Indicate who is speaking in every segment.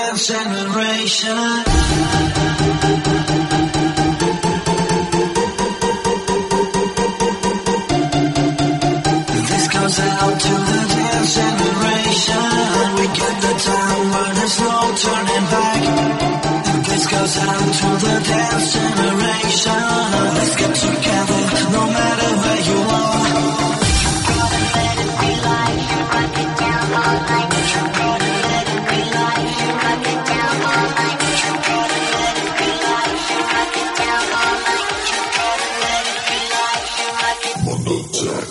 Speaker 1: dance generation. This goes out to the dance generation. We get the time where there's no turning back. This goes out to the dance generation. Let's get together, no matter where you are. Gotta let it be like you rock it down all night. Gotta let it be like you rock it down all night. Gotta let it be like you rock it down all night. Gotta let it be like you rock it. Mondo Jack.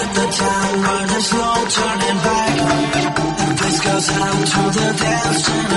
Speaker 1: Turning back. This goes out to the dance generation.